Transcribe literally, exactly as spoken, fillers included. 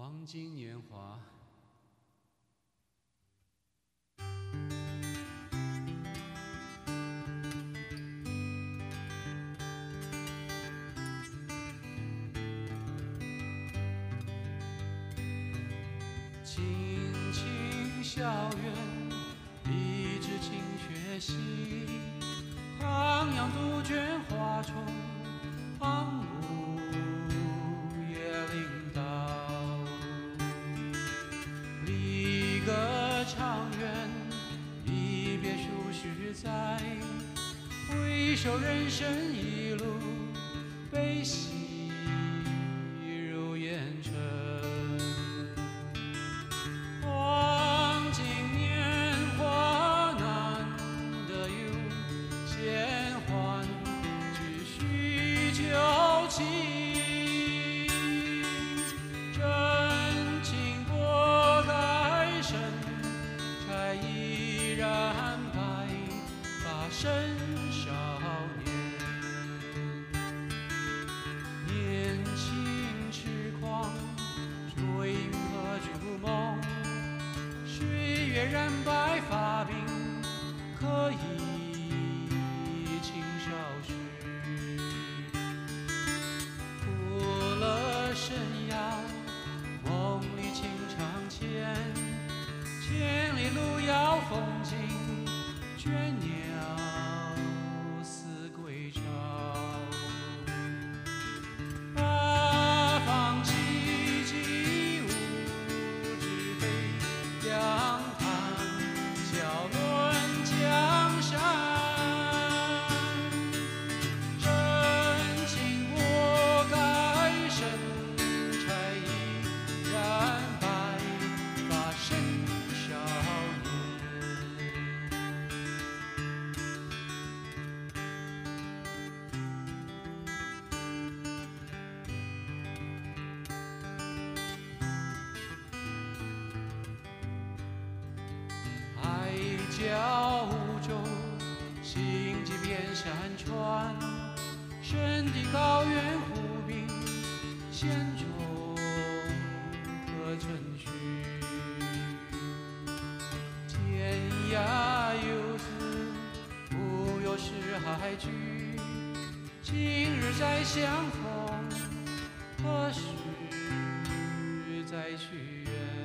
黄金年华。青青校园，一枝青雪溪，徜徉杜鹃花丛，旁路野岭道。离歌长远，离别数十载，回首人生一路悲喜如烟尘。真情拨开身，柴依然白发生少年。年轻痴狂，追云和逐梦，岁月染白发鬓，可以轻少时。生涯梦里情长牵，千里路遥风景，倦鸟思归巢。八方寂寂，无知飞扬叹，笑论江山。交中，行迹遍山川，神地高原湖滨，险中可存续。天涯游子，无有是海聚。今日再相逢，何时再续缘？